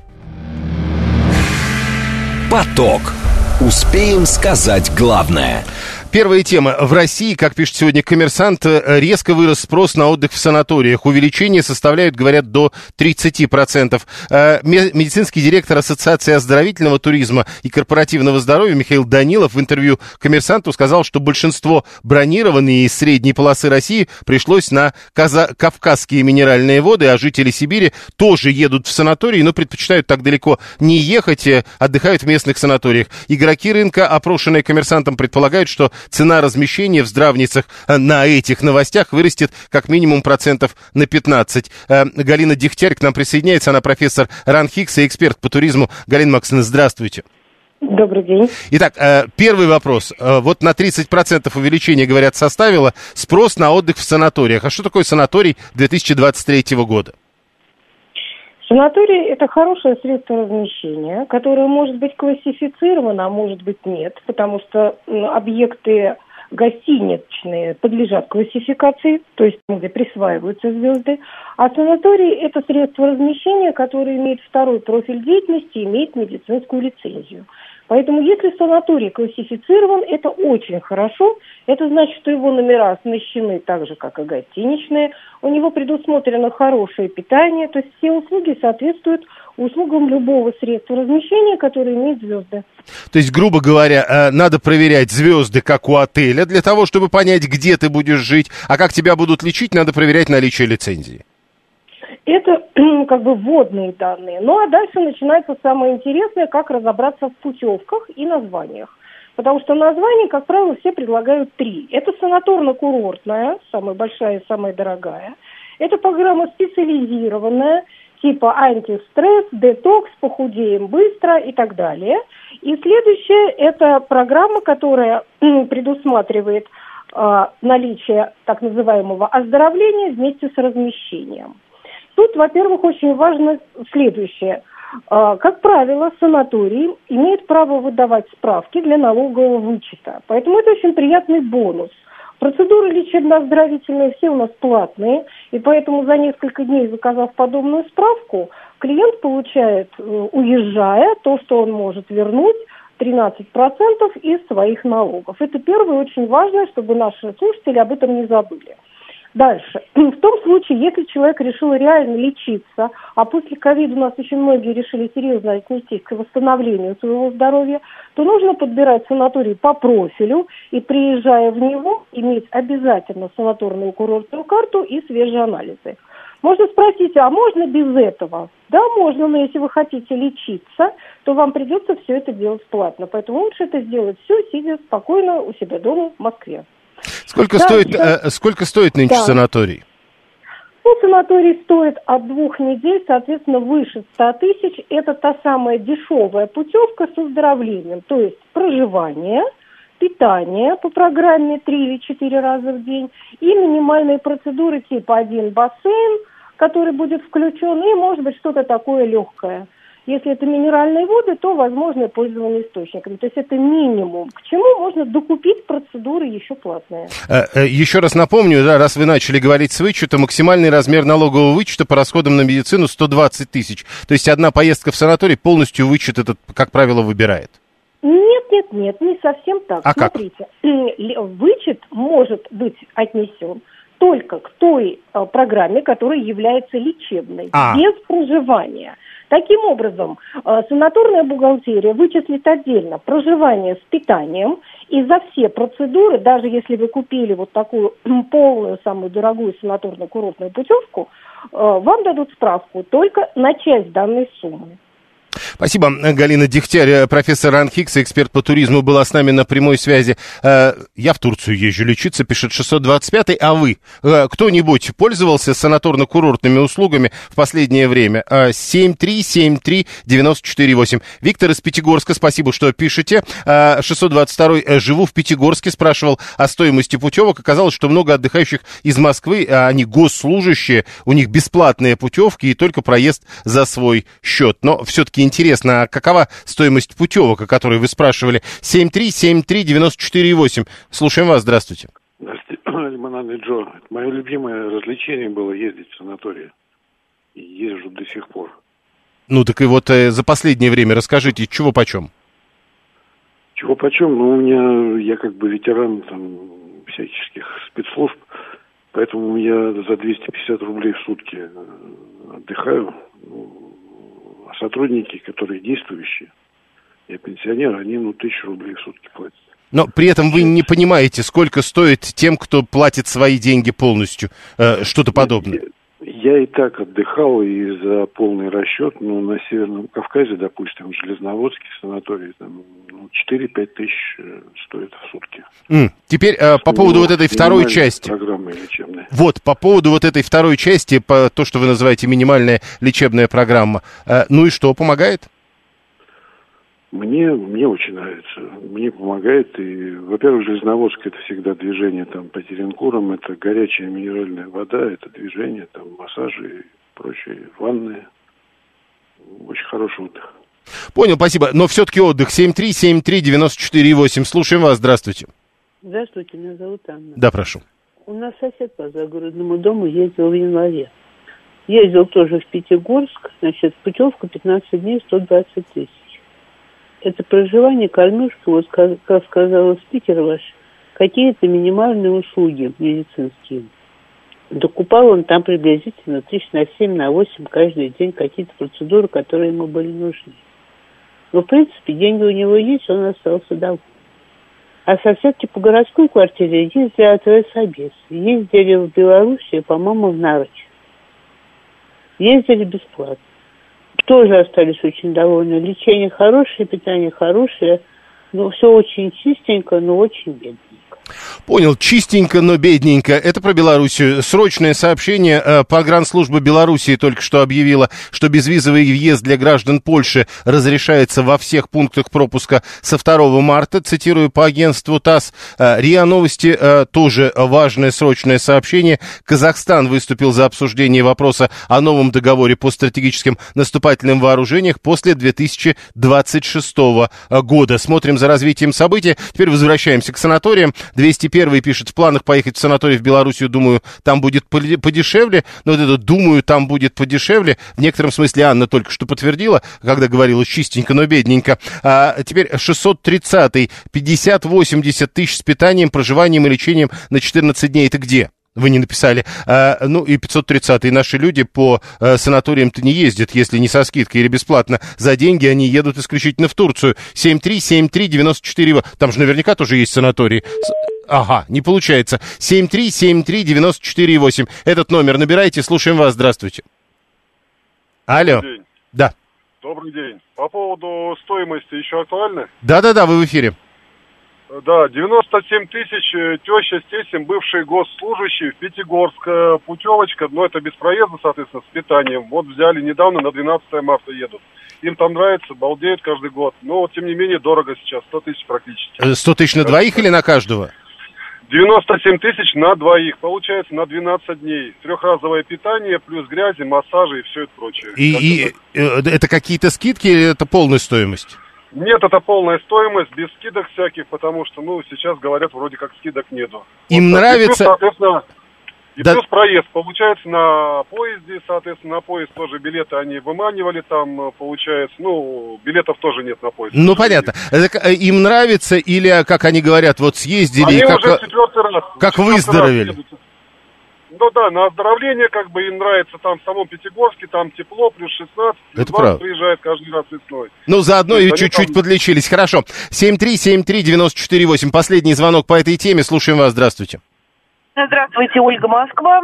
Поток. Успеем сказать главное. Первая тема. В России, как пишет сегодня «Коммерсант», резко вырос спрос на отдых в санаториях. Увеличение составляет, говорят, до 30%. Медицинский директор Ассоциации оздоровительного туризма и корпоративного здоровья Михаил Данилов в интервью «Коммерсанту» сказал, что большинство бронированных из средней полосы России пришлось на Кавказские минеральные воды, а жители Сибири тоже едут в санатории, но предпочитают так далеко не ехать, отдыхают в местных санаториях. Игроки рынка, опрошенные «Коммерсантом», предполагают, что цена размещения в здравницах на этих новостях вырастет как минимум процентов на 15. Галина Дегтярь к нам присоединяется. Она профессор РАН-ХИКС и эксперт по туризму. Галина Максимовна, здравствуйте. Добрый день. Итак, первый вопрос. Вот на 30% увеличение, говорят, составило спрос на отдых в санаториях. А что такое санаторий 2023 года? Санаторий – это хорошее средство размещения, которое может быть классифицировано, а может быть нет, потому что объекты гостиничные подлежат классификации, то есть где присваиваются звезды, а санаторий – это средство размещения, которое имеет второй профиль деятельности, имеет медицинскую лицензию. Поэтому если санаторий классифицирован, это очень хорошо. Это значит, что его номера оснащены так же, как и гостиничные. У него предусмотрено хорошее питание. То есть все услуги соответствуют услугам любого средства размещения, которое имеет звезды. То есть, грубо говоря, надо проверять звезды, как у отеля, для того, чтобы понять, где ты будешь жить. А как тебя будут лечить, надо проверять наличие лицензии. Это как бы вводные данные. Ну а дальше начинается самое интересное, как разобраться в путевках и названиях. Потому что названия, как правило, все предлагают 3. Это санаторно-курортная, самая большая и самая дорогая. Это программа специализированная, типа антистресс, детокс, похудеем быстро и так далее. И следующее – это программа, которая предусматривает наличие так называемого оздоровления вместе с размещением. Тут, во-первых, очень важно следующее. Как правило, санаторий имеет право выдавать справки для налогового вычета. Поэтому это очень приятный бонус. Процедуры лечебно-оздоровительные все у нас платные, и поэтому за несколько дней, заказав подобную справку, клиент получает, уезжая, то, что он может вернуть, 13% из своих налогов. Это первое, очень важно, чтобы наши слушатели об этом не забыли. Дальше. В том случае, если человек решил реально лечиться, а после ковида у нас очень многие решили серьезно отнестись к восстановлению своего здоровья, то нужно подбирать санаторий по профилю и, приезжая в него, иметь обязательно санаторную курортную карту и свежие анализы. Можно спросить, а можно без этого? Да, можно, но если вы хотите лечиться, то вам придется все это делать платно. Поэтому лучше это сделать все, сидя спокойно у себя дома в Москве. Сколько стоит нынче санаторий? Ну, санаторий стоит от 2 недель, соответственно, выше 100 тысяч. Это та самая дешевая путевка с оздоровлением. То есть проживание, питание по программе 3 или 4 раза в день и минимальные процедуры типа 1 бассейн, который будет включен, и, может быть, что-то такое легкое. Если это минеральные воды, то возможно пользование источниками. То есть это минимум. К чему можно докупить процедуры еще платные. Еще раз напомню, да, раз вы начали говорить с вычета, максимальный размер налогового вычета по расходам на медицину 120 тысяч. То есть одна поездка в санаторий полностью вычет этот, как правило, выбирает. Нет, не совсем так. А смотрите, вычет может быть отнесен только к той программе, которая является лечебной, без проживания. Таким образом, санаторная бухгалтерия вычислит отдельно проживание с питанием, и за все процедуры, даже если вы купили вот такую полную, самую дорогую санаторно-курортную путевку, вам дадут справку только на часть данной суммы. Спасибо. Галина Дегтярь, профессор РАНХИКС, эксперт по туризму, была с нами на прямой связи. Я в Турцию езжу лечиться, пишет 625-й. А вы? Кто-нибудь пользовался санаторно-курортными услугами в последнее время? 7373948. Виктор из Пятигорска, спасибо, что пишете. 622-й. Живу в Пятигорске, спрашивал о стоимости путевок. Оказалось, что много отдыхающих из Москвы, они госслужащие, у них бесплатные путевки и только проезд за свой счет. Но все-таки интересно, а какова стоимость путевок, о которой вы спрашивали? 7373948. Слушаем вас, здравствуйте. Здравствуйте, Лимонадный Джо. Это мое любимое развлечение было ездить в санатории. И езжу до сих пор. Ну, так и вот за последнее время расскажите, чего почем? Чего почем? Ну, я как бы ветеран там всяческих спецслужб, поэтому я за 250 рублей в сутки отдыхаю. А сотрудники, которые действующие, я пенсионер, они 1000 рублей в сутки платят. Но при этом вы не понимаете, сколько стоит тем, кто платит свои деньги полностью, что-то подобное. Я и так отдыхал и за полный расчет, на Северном Кавказе, допустим, в Железноводске санаторий, там 4-5 тысяч стоит в сутки. Теперь по поводу вот этой второй части. Программа лечебная. Вот, по поводу вот этой второй части, то, что вы называете минимальная лечебная программа. Ну и что, помогает? Мне очень нравится. Мне помогает. И, во-первых, Железноводск — это всегда движение там по Теренкурам, это горячая минеральная вода, это движение, там массажи и прочие, ванны. Очень хороший отдых. Понял, спасибо. Но все-таки отдых. 7373948. Слушаем вас. Здравствуйте. Здравствуйте, меня зовут Анна. Да, прошу. У нас сосед по загородному дому ездил в январе. Ездил тоже в Пятигорск, значит, путевка 15 дней, 120 тысяч. Это проживание, кормежка, вот как сказала спикер ваш, какие-то минимальные услуги медицинские. Докупал он там приблизительно 7-8 каждый день какие-то процедуры, которые ему были нужны. Но, в принципе, деньги у него есть, он остался доволен. А соседки по городской квартире ездили от Райсобес. Ездили в Белоруссию, по-моему, в Нарочь. Ездили бесплатно. Тоже остались очень довольны. Лечение хорошее, питание хорошее. Ну, все очень чистенько, но очень бедненько. Понял. Чистенько, но бедненько. Это про Белоруссию. Срочное сообщение. Погранслужба Белоруссии только что объявила, что безвизовый въезд для граждан Польши разрешается во всех пунктах пропуска со 2 марта. Цитирую по агентству ТАСС. РИА Новости тоже важное срочное сообщение. Казахстан выступил за обсуждение вопроса о новом договоре по стратегическим наступательным вооружениям после 2026 года. Смотрим за развитием событий. Теперь возвращаемся к санаториям. 201 пишет: в планах поехать в санаторий в Белоруссию, думаю, там будет подешевле. Но вот это «думаю, там будет подешевле» в некотором смысле Анна только что подтвердила, когда говорила чистенько, но бедненько. А теперь 630-й, 50-80 тысяч с питанием, проживанием и лечением на 14 дней. Это где? Вы не написали. Ну и 530-е. Наши люди по санаториям-то не ездят, если не со скидкой или бесплатно. За деньги они едут исключительно в Турцию. 7373948. Там же наверняка тоже есть санатории. Ага, не получается. 7373948. Этот номер набирайте. Слушаем вас. Здравствуйте. Алло. Добрый день. Да. Добрый день. По поводу стоимости еще актуально? Да-да-да, вы в эфире. Да, 97 тысяч, теща с тестем, бывший госслужащий, в Пятигорск, путевочка, но это без проезда, соответственно, с питанием. Вот взяли недавно, на 12 марта едут. Им там нравится, балдеют каждый год. Но, тем не менее, дорого сейчас, 100 тысяч практически. 100 тысяч на двоих или на каждого? 97 тысяч на двоих, получается, на 12 дней. Трехразовое питание, плюс грязи, массажи и все это прочее. И это какие-то скидки или это полная стоимость? Нет, это полная стоимость, без скидок всяких, потому что, сейчас говорят, вроде как скидок нету. Им нравится... И плюс, соответственно, плюс проезд. Получается, на поезде, соответственно, на поезд тоже билеты они выманивали, там, получается, билетов тоже нет на поезд. Ну, понятно. Им нравится или, как они говорят, вот съездили... Они и как, уже четвертый раз. Как выздоровели. Ну да, на оздоровление им нравится, там в самом Пятигорске, там тепло, плюс 16, плюс это правда. Приезжает каждый раз весной. Заодно и чуть-чуть подлечились. Хорошо. 7373948. Последний звонок по этой теме. Слушаем вас. Здравствуйте. Здравствуйте, Ольга, Москва.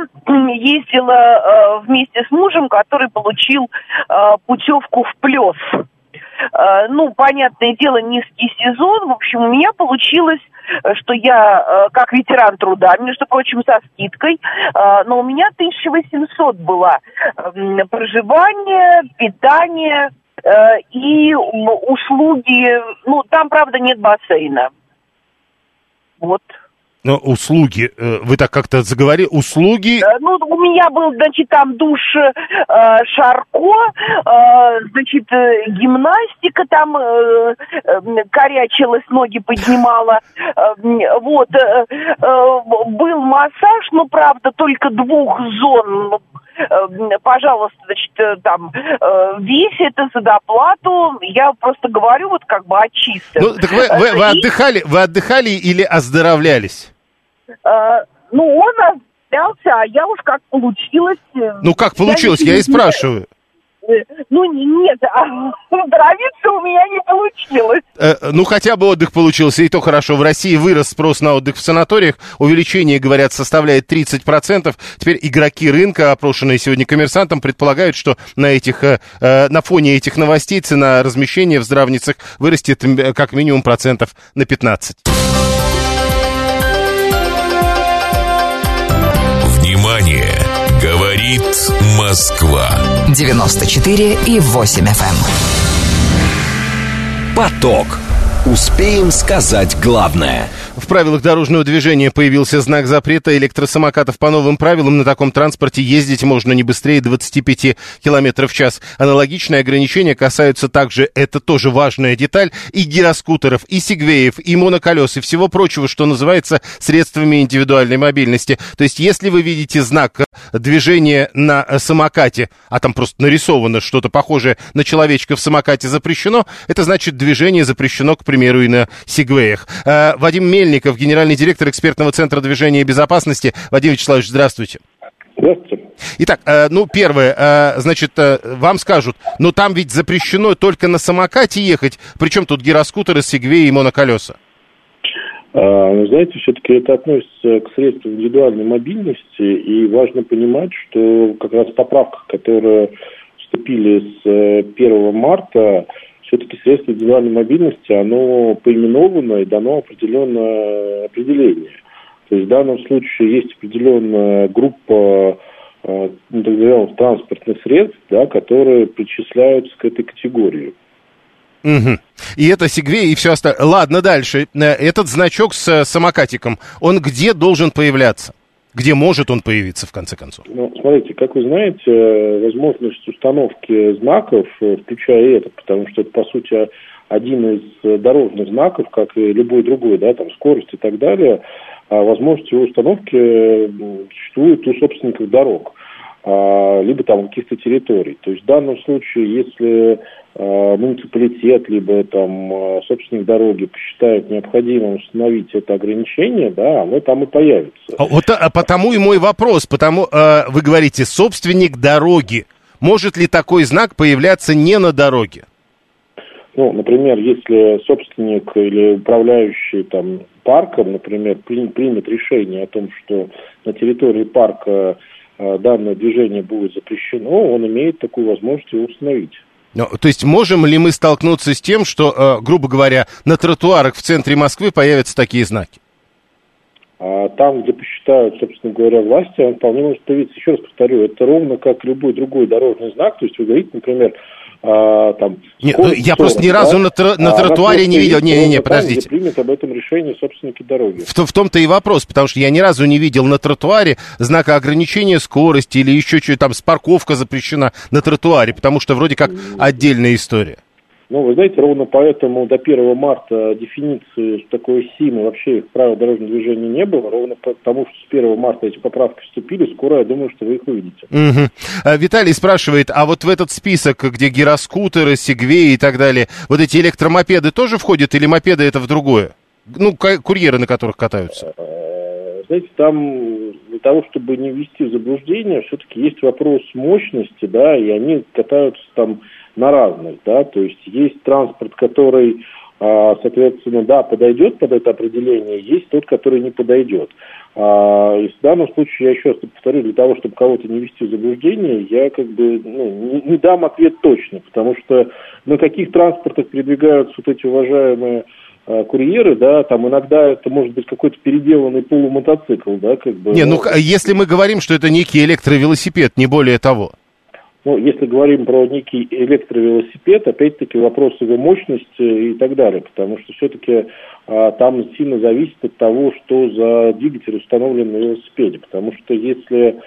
Ездила вместе с мужем, который получил путевку в Плёс. Понятное дело, низкий сезон. В общем, у меня получилось, что я, как ветеран труда, между прочим, со скидкой, но у меня 1800 было проживание, питание и услуги. Там, правда, нет бассейна. Вот. Но услуги, вы так как-то заговорили, услуги... У меня был, там душ Шарко, гимнастика там корячилась, ноги поднимала, был массаж, правда, только 2 зон, пожалуйста, весь это за доплату, я просто говорю от чисто. Так вы отдыхали или оздоровлялись? Он оздоровлялся, а я уж как получилось. Как получилось, я и спрашиваю. Нет, оздоровиться у меня не получилось. Хотя бы отдых получился, и то хорошо. В России вырос спрос на отдых в санаториях. Увеличение, говорят, составляет 30%. Теперь игроки рынка, опрошенные сегодня «Коммерсантом», предполагают, что на фоне этих новостей цена размещения в здравницах вырастет как минимум процентов на 15%. Внимание! Говорит Москва. 94,8 FM. Поток. Успеем сказать главное. В правилах дорожного движения появился знак запрета электросамокатов. По новым правилам на таком транспорте ездить можно не быстрее 25 км в час. Аналогичные ограничения касаются также, это тоже важная деталь, и гироскутеров, и сегвеев, и моноколес, и всего прочего, что называется средствами индивидуальной мобильности. То есть, если вы видите знак движения на самокате, а там просто нарисовано что-то похожее на человечка в самокате запрещено, это значит, движение запрещено, к примеру, и на сегвеях. Вадим Мельников, генеральный директор экспертного центра движения и безопасности. Вадим Вячеславович, здравствуйте. Здравствуйте. Итак, первое, вам скажут, но там ведь запрещено только на самокате ехать, причем тут гироскутеры, сегвеи и моноколеса. Знаете, все-таки это относится к средствам индивидуальной мобильности, и важно понимать, что как раз поправка, которые вступили с 1 марта, все-таки средство индивидуальной мобильности, оно поименовано и дано определенное определение. То есть в данном случае есть определенная группа транспортных средств, да, которые причисляются к этой категории. Угу. И это Segway и все остальное. Ладно, дальше. Этот значок с самокатиком, он где должен появляться? Где может он появиться, в конце концов? Ну, смотрите, как вы знаете, возможность установки знаков, включая этот, потому что это, по сути, один из дорожных знаков, как и любой другой, да, там, скорость и так далее, возможность его установки существует у собственников дорог, либо там каких-то территорий. То есть в данном случае, если муниципалитет, либо там собственник дороги посчитает необходимым установить это ограничение, да, оно там и появится. Вот потому и мой вопрос, потому вы говорите, собственник дороги. Может ли такой знак появляться не на дороге? Ну, например, если собственник или управляющий там парком, например, примет решение о том, что на территории парка данное движение будет запрещено, он имеет такую возможность его установить. То есть можем ли мы столкнуться с тем, что, грубо говоря, на тротуарах в центре Москвы появятся такие знаки? Там, где посчитают, собственно говоря, власти, он вполне может появиться. Еще раз повторю, это ровно как любой другой дорожный знак. То есть вы говорите, например, там... Нет, я просто ни разу на тротуаре не видел. Не, подождите. Примет об этом решение собственники дороги. В том-то и вопрос, потому что я ни разу не видел на тротуаре знака ограничения скорости или еще что-то там, парковка запрещена на тротуаре, потому что вроде как отдельная история. Ну, вы знаете, ровно поэтому до 1 марта дефиниции, что такое СИМ, и вообще их правил дорожного движения не было. Ровно потому, что с 1 марта эти поправки вступили. Скоро, я думаю, что вы их увидите. Угу. Виталий спрашивает, а вот в этот список, где гироскутеры, Segway и так далее, вот эти электромопеды тоже входят или мопеды это в другое? Ну, курьеры, на которых катаются. Знаете, там для того, чтобы не ввести в заблуждение, все-таки есть вопрос мощности, да, и они катаются там на разных, да, то есть есть транспорт, который, соответственно, да, подойдет под это определение, есть тот, который не подойдет. И в данном случае, я еще раз повторю, для того, чтобы кого-то не ввести в заблуждение, я как бы не дам ответ точно, потому что на каких транспортах передвигаются вот эти уважаемые курьеры, да, там иногда это может быть какой-то переделанный полумотоцикл, да, как бы. Не, ну, если мы говорим, что это некий электровелосипед, не более того. Ну, если говорим про некий электровелосипед, опять-таки вопрос его мощности и так далее, потому что все-таки там сильно зависит от того, что за двигатель установлен на велосипеде, потому что если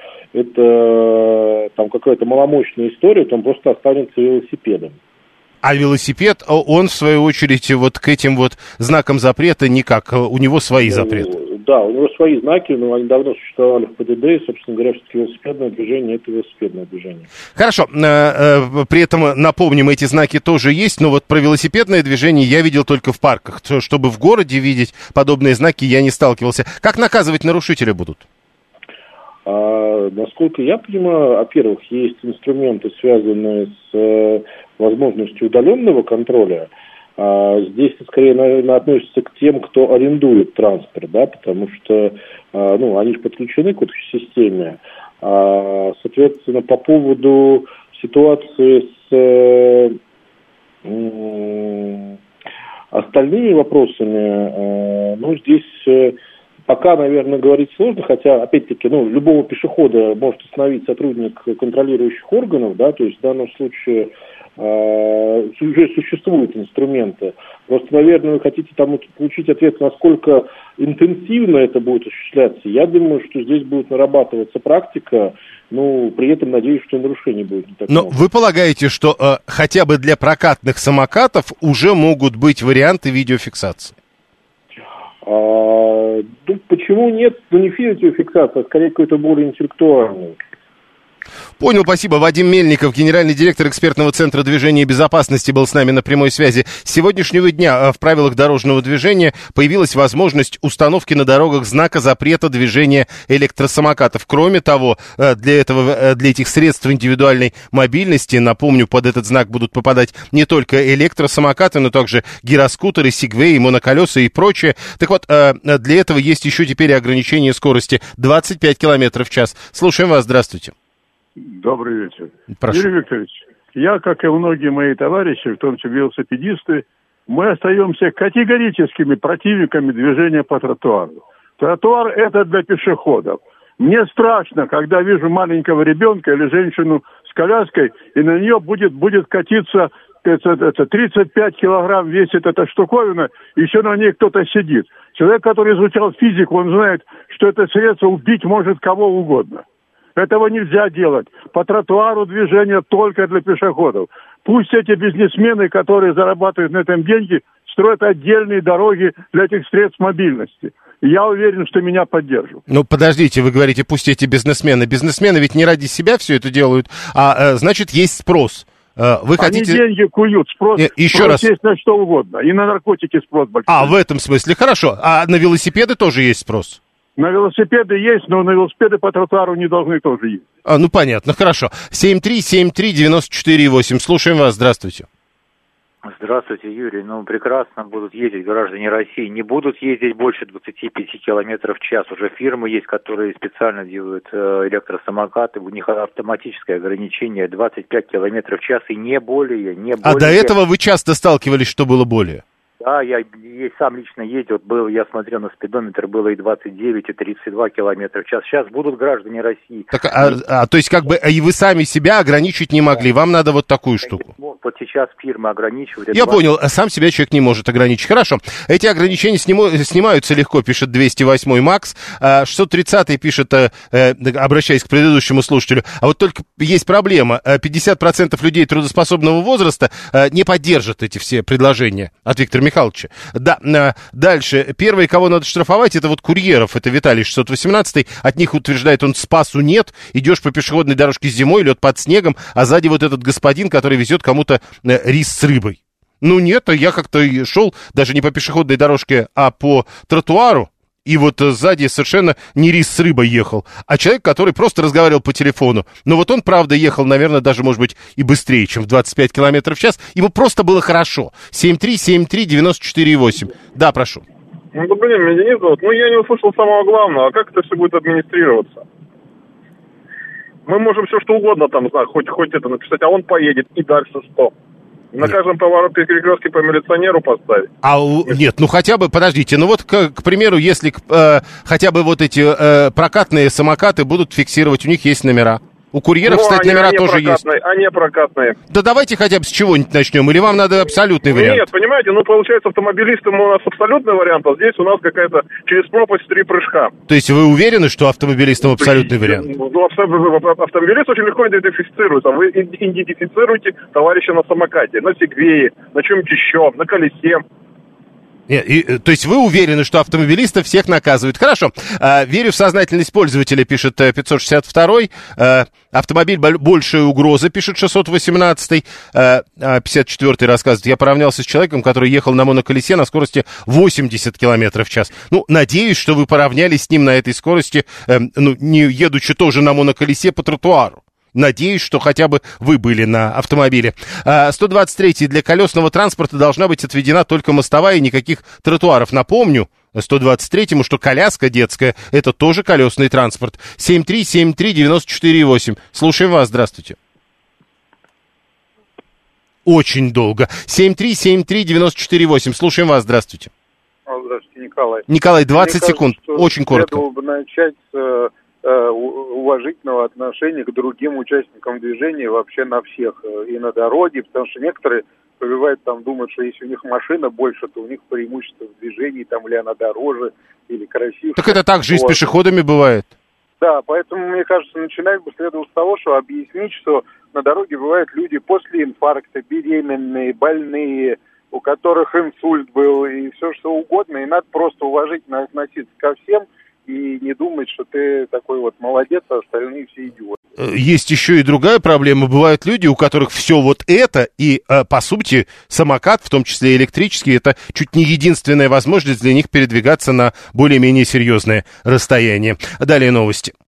это там какая-то маломощная история, то он просто останется велосипедом. А велосипед, он, в свою очередь, вот к этим вот знакам запрета никак, у него свои запреты. Да, у него свои знаки, но они давно существовали в ПДД, и, собственно говоря, все-таки велосипедное движение – это велосипедное движение. Хорошо, при этом, напомним, эти знаки тоже есть, но вот про велосипедное движение я видел только в парках. Чтобы в городе видеть подобные знаки, я не сталкивался. Как наказывать нарушителя будут? Насколько я понимаю, во-первых, есть инструменты, связанные с возможностью удаленного контроля. Здесь скорее, наверное, относится к тем, кто арендует транспорт, да, потому что, они же подключены к этой системе. Соответственно, по поводу ситуации с остальными вопросами, здесь пока, наверное, говорить сложно, хотя, опять-таки, любого пешехода может остановить сотрудник контролирующих органов, да, то есть в данном случае уже существуют инструменты. Просто, наверное, вы хотите там получить ответ, насколько интенсивно это будет осуществляться. Я думаю, что здесь будет нарабатываться практика, при этом надеюсь, что и нарушений будет не так много. Но вы полагаете, что хотя бы для прокатных самокатов уже могут быть варианты видеофиксации? Почему нет? Не видеофиксация, а скорее какой-то более интеллектуальный. Понял, спасибо. Вадим Мельников, генеральный директор экспертного центра движения и безопасности, был с нами на прямой связи. С сегодняшнего дня в правилах дорожного движения появилась возможность установки на дорогах знака запрета движения электросамокатов. Кроме того, для этих средств индивидуальной мобильности, напомню, под этот знак будут попадать не только электросамокаты, но также гироскутеры, Segway, моноколеса и прочее. Так вот, для этого есть еще теперь ограничение скорости 25 км в час. Слушаем вас, здравствуйте. Добрый вечер. Прошу. Юрий Викторович, Я, как и многие мои товарищи, в том числе велосипедисты, мы остаемся категорическими противниками движения по тротуару. Тротуар – это для пешеходов. Мне страшно, когда вижу маленького ребенка или женщину с коляской, и на нее будет катиться 35 килограмм весит эта штуковина, еще на ней кто-то сидит. Человек, который изучал физику, он знает, что это средство убить может кого угодно. Этого нельзя делать. По тротуару движение только для пешеходов. Пусть эти бизнесмены, которые зарабатывают на этом деньги, строят отдельные дороги для этих средств мобильности. И я уверен, что меня поддержат. Ну, подождите, вы говорите, пусть эти бизнесмены. Бизнесмены ведь не ради себя все это делают, а значит, есть спрос. Вы хотите... Они деньги куют, спрос есть на что угодно. И на наркотики спрос большой. В этом смысле, хорошо. А на велосипеды тоже есть спрос? На велосипеды есть, но на велосипеды по тротуару не должны тоже есть. Ну, понятно, хорошо. 7373948. Слушаем вас, здравствуйте. Здравствуйте, Юрий. Ну, прекрасно будут ездить граждане России. Не будут ездить больше 25 километров в час. Уже фирмы есть, которые специально делают электросамокаты. У них автоматическое ограничение 25 километров в час и не более, А до этого вы часто сталкивались, что было более? Да, я сам лично ездил, я смотрел на спидометр, было и 29, и 32 километра в час. Сейчас будут граждане России. Так, то есть, как бы, и вы сами себя ограничить не могли, вам надо вот такую штуку. Вот сейчас фирмы ограничивают. Я понял, сам себя человек не может ограничить. Хорошо, эти ограничения снимаются легко, пишет 208-й Макс. 630-й пишет, обращаясь к предыдущему слушателю, а вот только есть проблема, 50% людей трудоспособного возраста не поддержат эти все предложения от Виктора Михайловича. Да, дальше. Первые, кого надо штрафовать, это вот курьеров. Это Виталий 618. От них, утверждает он, спасу нет. Идешь по пешеходной дорожке зимой, лед под снегом, а сзади вот этот господин, который везет кому-то рис с рыбой. Ну нет, я как-то шел даже не по пешеходной дорожке, а по тротуару. И вот сзади совершенно не рис с рыбой ехал, а человек, который просто разговаривал по телефону. Но вот он, правда, ехал, наверное, даже, может быть, и быстрее, чем в 25 километров в час. Ему просто было хорошо. 7373948. Да, прошу. Ну, добрый день, меня Денис зовут. Ну, я не услышал самого главного. А как это все будет администрироваться? Мы можем все что угодно там, хоть это написать, а он поедет и дальше что? На каждом повороте перекрестке по милиционеру поставить? Нет, ну хотя бы, подождите, ну вот, к примеру, если хотя бы вот эти прокатные самокаты будут фиксировать, у них есть номера. У курьеров, кстати, номера тоже есть. Они прокатные. Да давайте хотя бы с чего-нибудь начнем, или вам надо абсолютный вариант? Нет, понимаете, получается, автомобилистам у нас абсолютный вариант, а здесь у нас какая-то через пропасть 3 прыжка. То есть вы уверены, что автомобилистам абсолютный вариант? Ну, автомобилист очень легко идентифицируется. Вы идентифицируете товарища на самокате, на сегвее, на чем-то еще, на колесе. То есть вы уверены, что автомобилистов всех наказывают? Хорошо. Верю в сознательность пользователя, пишет 562-й. Автомобиль большая угроза, пишет 618-й. 54-й рассказывает. Я поравнялся с человеком, который ехал на моноколесе на скорости 80 км в час. Ну, надеюсь, что вы поравнялись с ним на этой скорости, не едучи тоже на моноколесе по тротуару. Надеюсь, что хотя бы вы были на автомобиле. 123-й. Для колесного транспорта должна быть отведена только мостовая и никаких тротуаров. Напомню 123-му, что коляска детская – это тоже колесный транспорт. 7373948. Слушаем вас. Здравствуйте. Очень долго. 7373948. Слушаем вас. Здравствуйте. Здравствуйте, Николай. Николай, 20 секунд. Очень коротко. Следовало бы начать с уважительного отношения к другим участникам движения вообще на всех и на дороге, потому что некоторые бывает там думают, что если у них машина больше, то у них преимущество в движении, там, или она дороже, или красивее. Так это так же и с пешеходами бывает. Да, поэтому, мне кажется, начинать бы следовало с того, что объяснить, что на дороге бывают люди после инфаркта, беременные, больные, у которых инсульт был, и все что угодно, и надо просто уважительно относиться ко всем, и не думать, что ты такой вот молодец, а остальные все идиоты. Есть еще и другая проблема. Бывают люди, у которых все вот это, и, по сути, самокат, в том числе электрический, это чуть не единственная возможность для них передвигаться на более-менее серьезное расстояние. Далее новости.